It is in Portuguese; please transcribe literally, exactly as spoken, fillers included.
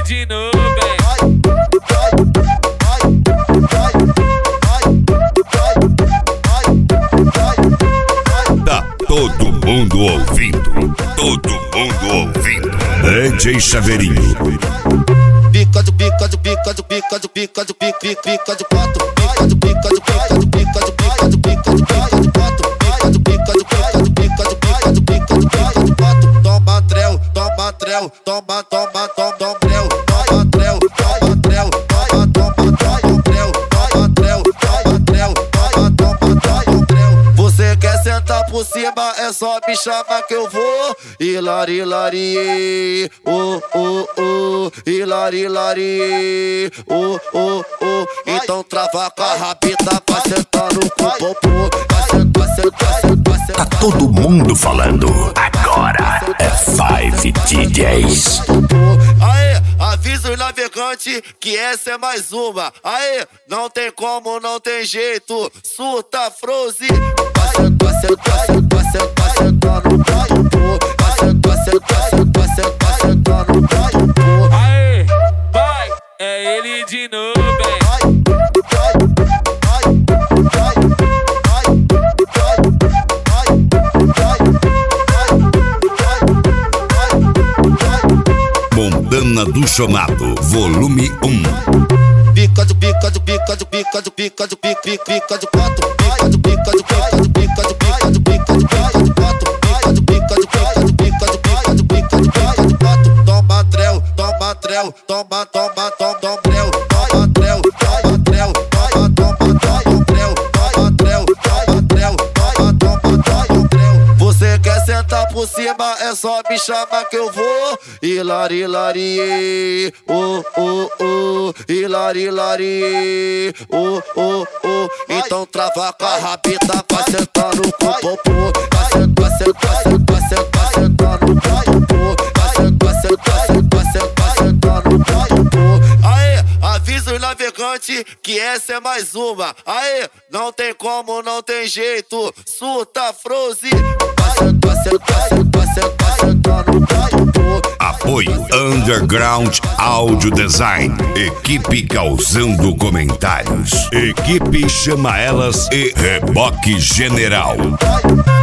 de nuvem. Tá todo mundo ouvindo, todo mundo ouvindo. D J Chaveirinho. Pica de pica de pica de pica de pica de pica de pica de quatro. Pica de pica de pica de pica de pica de pica de pica de quatro. Pica de pica de pica de pica de pica de pica de pica de quatro. Toma trel, toma trel, toma toma toma toma trel, toma trel, toma trel, toma toma toma trel, toma trel, toma trel, toma toma toma trel. Você quer sentar por cima, é só me chamar que eu vou. Hilari, hilari, oh, oh, oh. Hilari, hilari, oh, oh, oh. Então trava com a rabita, vai sentando com o popô. Vai sentar, vai sentar, vai sentar. Tá todo mundo falando. Agora é Five D Js. Aê, avisa os navegantes que essa é mais uma. Aê, não tem como, não tem jeito. Surta, Froze. Vai sentar, vai sentar, vai sentar, vai sentar no popô. Vai sentar, vai sentar, vai sentar, vai sentar no popô. Aê, vai, é ele de nuvem. Mondana do Chamado, volume um. Pica de pica de pica de pica de pica de pica de pica de quatro. Pica de pica de pica de pica de pica de pica de pica de quatro. Pica de pica de pica de pica de pica de pica de pica de quatro. Toma trel, toma trel, toma toma toma toma trel, toma trel, toma trel, toma toma toma trel, toma trel, toma trel, toma toma toma trel. Você quer sentar por cima, é só me chamar que eu vou. Hilari, hilari, oh, oh, oh. Hilari, hilari, oh, oh, oh. Então trava com a rabita, vai sentando com o popô. Vai sentar, vai sentar, vai sentar, vai sentar no popô. Vai sentar, vai sentar, vai sentar, vai sentar no popô. Aê, avisa os navegantes que essa é mais uma. Aê, não tem como, não tem jeito. Surta, Froze. Vai sentar, vai sentar, vai sentar, vai sentar no popô. Apoio Underground Audio Design. Equipe causando comentários. Equipe Chama Elas e Reboque General.